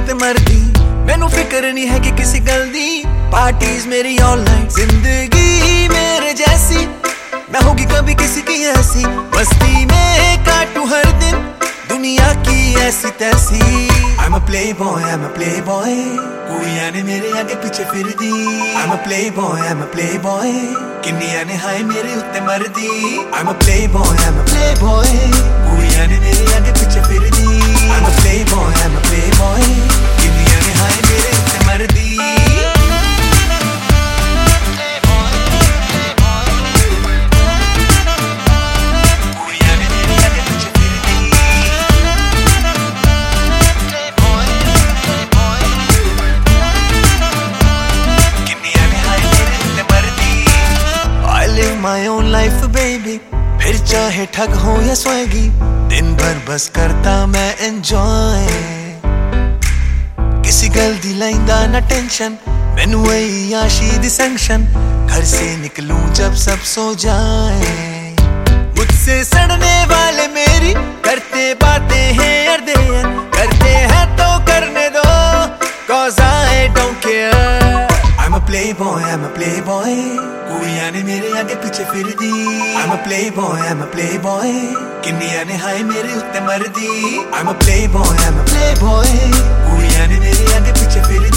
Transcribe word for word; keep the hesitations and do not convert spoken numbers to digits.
उत्ते मरदी मैनू फिक्र नहीं है कि किसी गल दी पार्टीज मेरी ऑल नाइट जिंदगी मेरे जैसी ना होगी कभी किसी की ऐसी मस्ती में काटू हर दिन दुनिया की ऐसी तैसी I'm a playboy, I'm a playboy कुड़ियां ने मेरे आगे पीछे फिर दी I'm a playboy, I'm a playboy किन्नियां ने हाय मेरे उत्ते मरदी I'm a playboy, I'm a playboy कुड़ियां ने मेरे आगे पीछे फिर दी I'm a playboy, I'm a playboy किन्नियां ने हाय मेरे उत्ते मरदी My own life baby फिर चाहे ठग हो या स्वैगी दिन भर बस करता मैं enjoy किसी गल दी लैंदा ना टेंशन मैनू वही आशी दी सैंक्शन घर से निकलूं जब सब सो जाए मुझसे सड़ने वाले मेरी करते बातें हैं यार दे करते हैं तो करने दो cause I don't care I'm a playboy, I'm a playboy कुड़ियां ने मेरे आगे पीछे फिर दी I'm a playboy, I'm a playboy किन्नियां ने हाय मेरे उत्ते मरदी I'm a playboy, I'm a playboy कुड़ियां ने मेरे आगे पीछे फिर दी